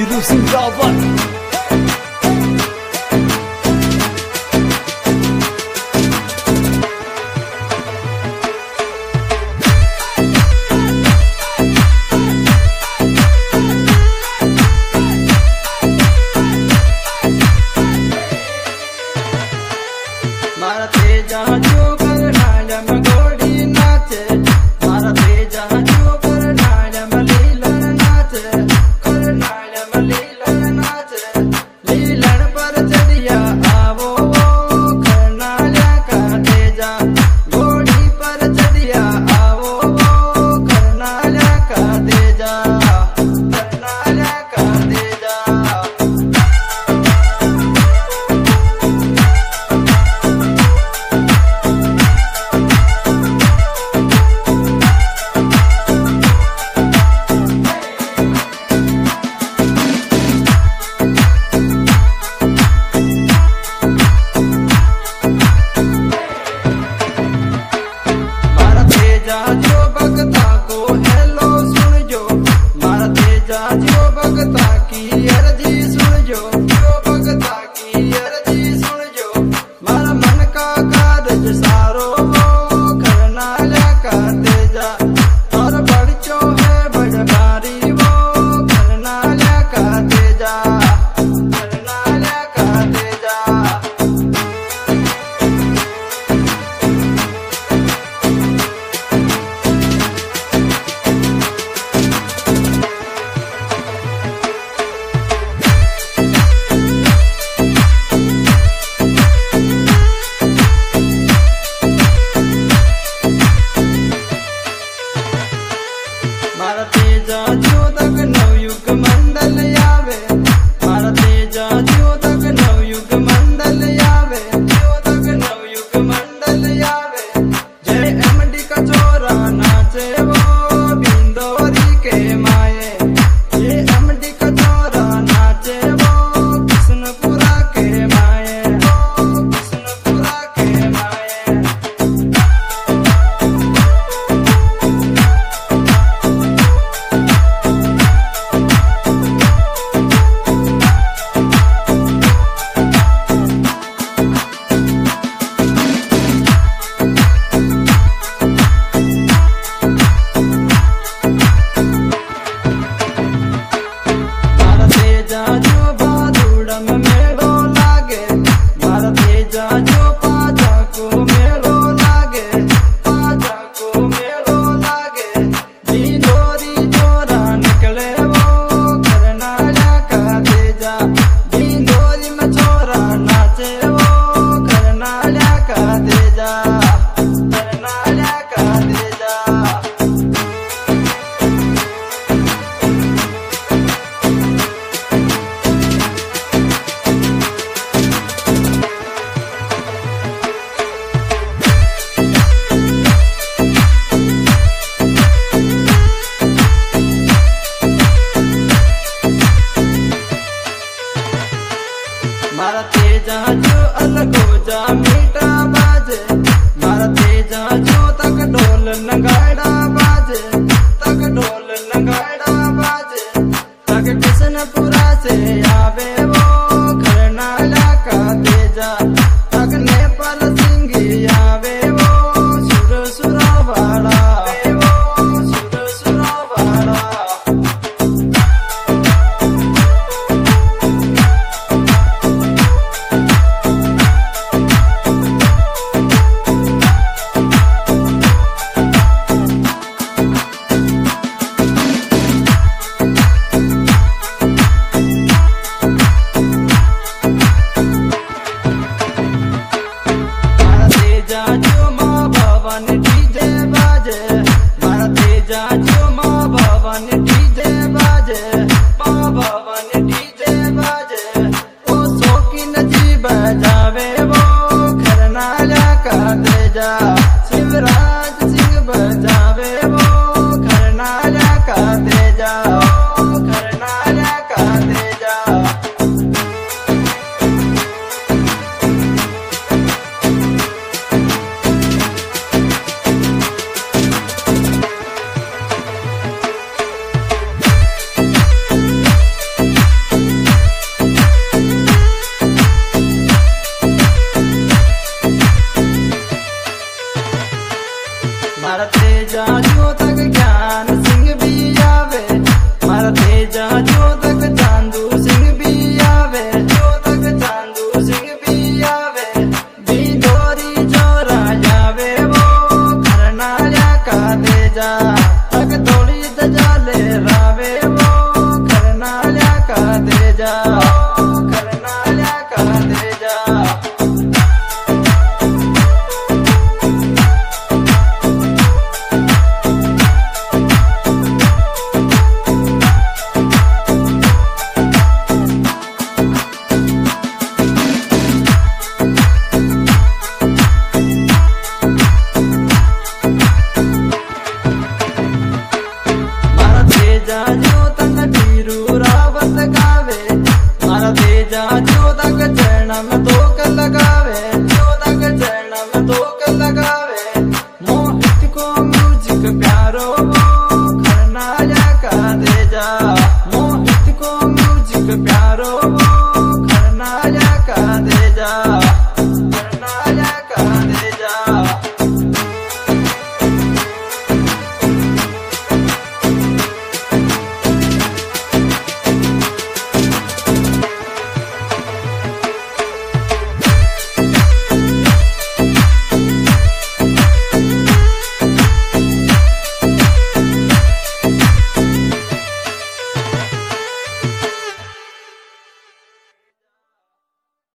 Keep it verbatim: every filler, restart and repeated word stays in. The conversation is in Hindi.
वीरू सिंह रावत। मारा तेजा जो कर नालम गोड़ी नाचे, मारा तेजा जो कर नालम लीलन नाचे, कर नालम लीलन नाचे। लीलन पर चढ़िया आवो वो करनाल्या का तेजा, गोड़ी पर चढ़िया आवो वो करनाल्या का तेजा, करनाल्या का तेजा। जो भगता को हेलो सुन जो, मारा तेजा जो भगता की अर्जी सुन जो, जो भगता की अर्जी सुन जो। मारा मन का कारज सारो वो करनाल्या का तेजा, और बड़चो है बड़बारी वो करनाल्या का तेजा, करनाल्या का तेजा। मारा तेजा जो तक नवयुग मंडल आवे, मारा तेजा जो तक नवयुग मंडल आवे, जो तक नवयुग मंडल आवे। जय एमडी का छोरा नाचे वो बिंदोरी के माये, जय एमडी का छोरा नाचे वो कृष्णपुरा के माये, वो कृष्णपुरा के माये। तेजा जोधक चांदू सिंह भी आवे, जोधक चांदू सिंह भी आवे, बिजोरी जोरा जावे वो खरनाया का तेजा, तक थोड़ी दजाले रावे वो खरनाया का तेजा, खरनाया का तेजा। तेजा जोधक धीरू रावत गावे, मारा तेजा जोधक चरणम